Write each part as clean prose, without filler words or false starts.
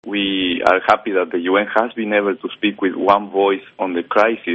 We are happy that the UN has been able to speak with one voice on the crisis,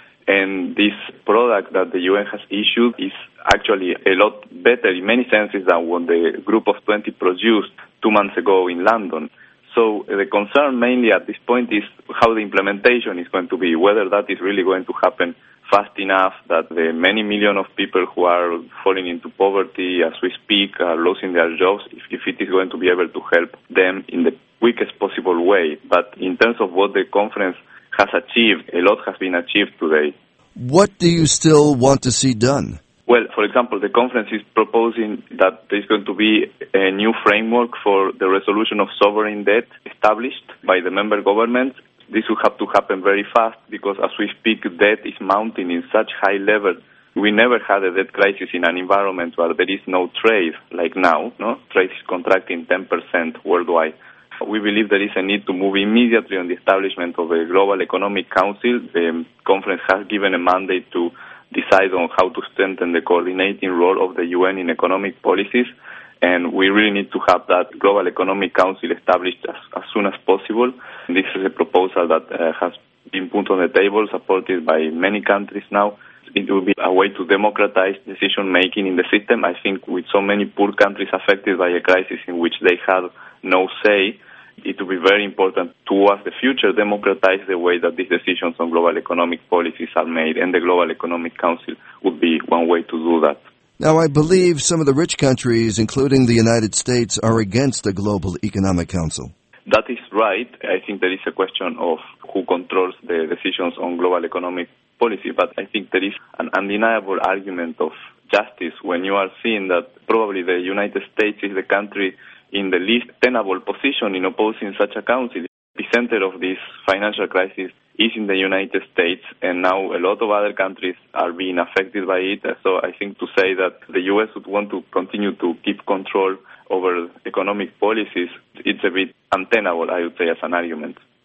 and this product that the UN has issued is actually a lot better in many senses than what the Group of 20 produced 2 months ago in London. So the concern mainly at this point is how the implementation is going to be, whether that is really going to happen fast enough that the many million of people who are falling into poverty as we speak are losing their jobs, if it is going to be able to help them in the quickest possible way. But in terms of what the conference has achieved, a lot has been achieved today. What do you still want to see done? Well, for example, the conference is proposing that there is going to be a new framework for the resolution of sovereign debt established by the member governments. This will have to happen very fast because as we speak, debt is mounting in such high levels. We never had a debt crisis in an environment where there is no trade like now. No? Trade is contracting 10% worldwide. We believe there is a need to move immediately on the establishment of a global economic council. The conference has given a mandate to decide on how to strengthen the coordinating role of the UN in economic policies, and we really need to have that global economic council established as soon as possible. This is a proposal that has been put on the table, supported by many countries now. It will be a way to democratize decision-making in the system. I think with so many poor countries affected by a crisis in which they have no say, it will be very important towards the future democratize the way that these decisions on global economic policies are made, and the Global Economic Council would be one way to do that. Now, I believe some of the rich countries, including the United States, are against the Global Economic Council. That is right. I think there is a question of who controls the decisions on global economic policy, but I think there is an undeniable argument of justice when you are seeing that probably the United States is the country in the least tenable position in opposing such a council. The center of this financial crisis is in the United States, and now a lot of other countries are being affected by it. So I think to say that the U.S. would want to continue to keep control over economic policies, it's a bit untenable, I would say, as an argument.